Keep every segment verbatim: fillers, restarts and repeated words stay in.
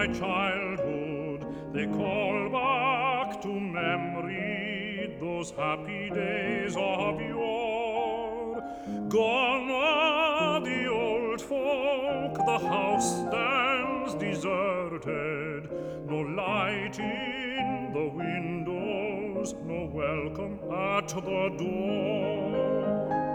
my childhood, they call back to memory those happy days of yore. Gone are the old folk, the house stands deserted, no light in the windows, no welcome at the door.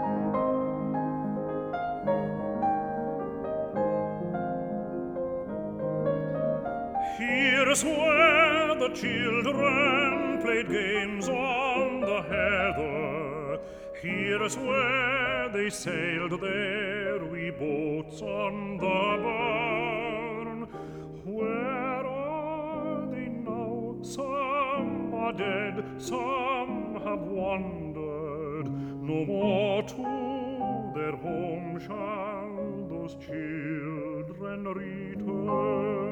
Here's where the children played games on the heather. Here's where they sailed their wee boats on the burn. Where are they now? Some are dead, some have wandered. No more to their home shall those children return.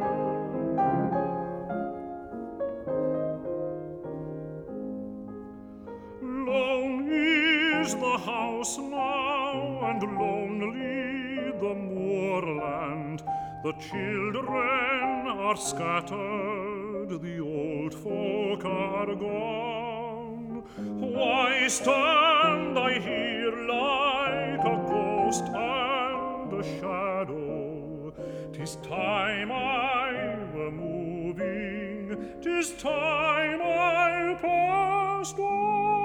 Lone is the house now, and lonely the moorland. The children are scattered, the old folk are gone. Why stand I here like a ghost and a shadow? 'Tis time I were moving, 'tis time I passed on.